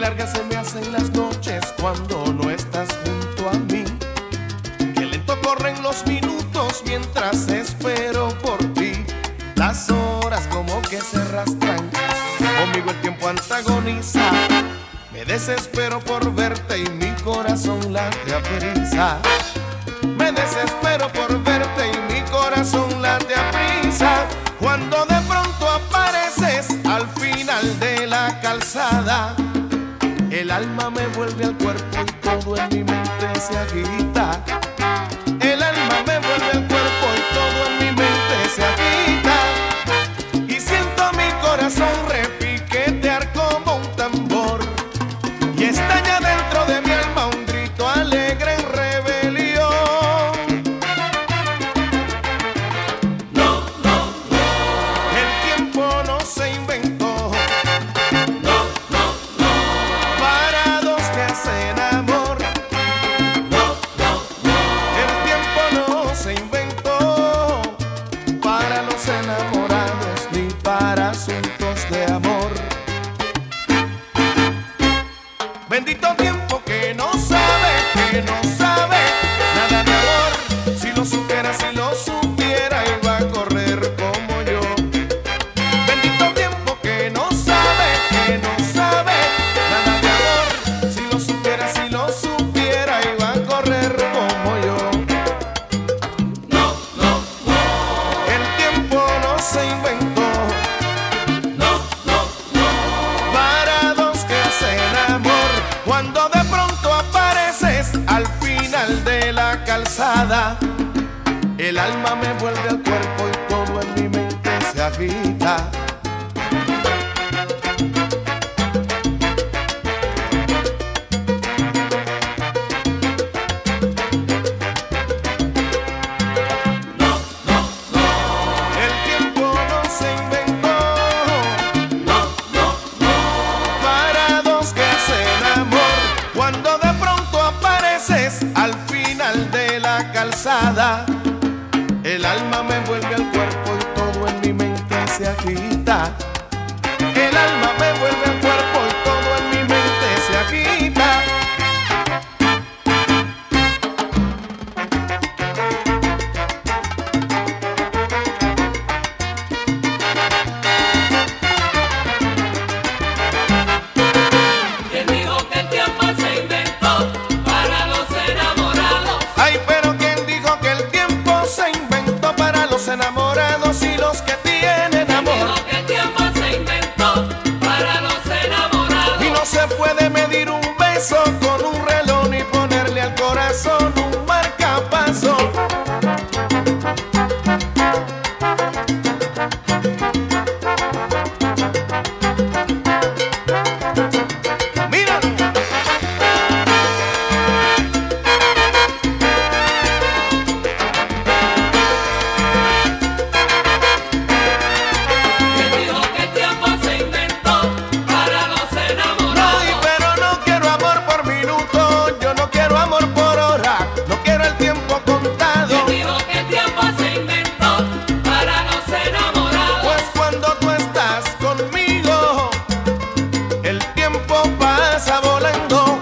largas se me hacen las noches cuando no estás junto a mí. Qué lento corren los minutos mientras espero por ti. Las horas como que se arrastran, conmigo el tiempo antagoniza. Me desespero por verte y mi corazón late a prisa. Me desespero por verte y mi corazón late a prisa. Cuando de pronto apareces al final de la calzada, el alma me vuelve al cuerpo y todo en mi mente se agita. El alma me vuelve al cuerpo y todo en mi mente se agita. Y siento mi corazón repiquetear como un tambor. Y estalla dentro de mi alma un grito alegre en rebelión. No, no, no. El tiempo no se inventó. No, no, no. Para dos que hacen amor. No, no, no. El tiempo no se inventó para los enamorados ni para asuntos de amor. Bendito tiempo que no sabe nada de amor. Si lo supiera iba a correr como yo. Bendito tiempo que no sabe nada de amor. Si lo supiera iba a correr como yo. No, no, no. El tiempo no se inventó No, no, no. para dos que hacen amor. Cuando de pronto apareces al final de la calzada, el alma me vuelve al cuerpo y todo en mi mente se agita. No, no, no. El tiempo no se inventó No, no, no. para dos que hacen amor. Cuando de pronto apareces al final de la calzada, el alma me vuelve al cuerpo y todo en mi mente se agita. El alma me vuelve al cuerpo y todo en mi mente se agita. ¿Quién dijo que el tiempo se inventó para los enamorados? Ay, pero ¿quién dijo que el tiempo se inventó para los enamorados y los que tienen ¿Quién amor? dijo que el tiempo se inventó para los enamorados? Y no se puede medir un beso con un reloj ni ponerle al corazón un marcapaso. Mira, ¿Quién dijo que el tiempo se inventó para los ay, enamorados? pero no quiero amor por minuto, yo no quiero amor por hora, no quiero el tiempo contado. ¿Quién dijo que el tiempo se inventó para los enamorados? Pues cuando tú estás conmigo, el tiempo pasa volando.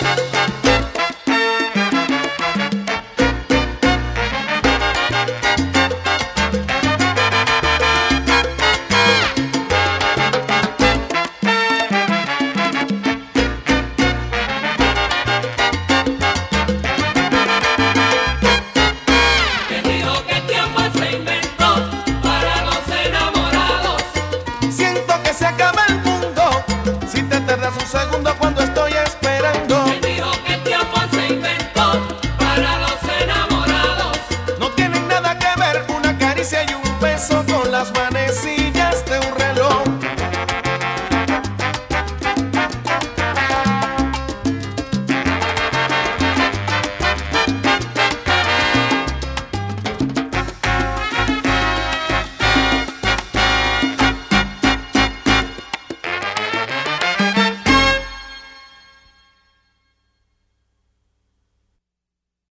¿Quién dijo que el tiempo se inventó para los enamorados? Siento que se acaba el mundo si te tardas un segundo cuando estoy esperando. ¿Quién dijo que el tiempo se inventó para los enamorados? No tienen nada que ver una caricia y un beso con las manecillas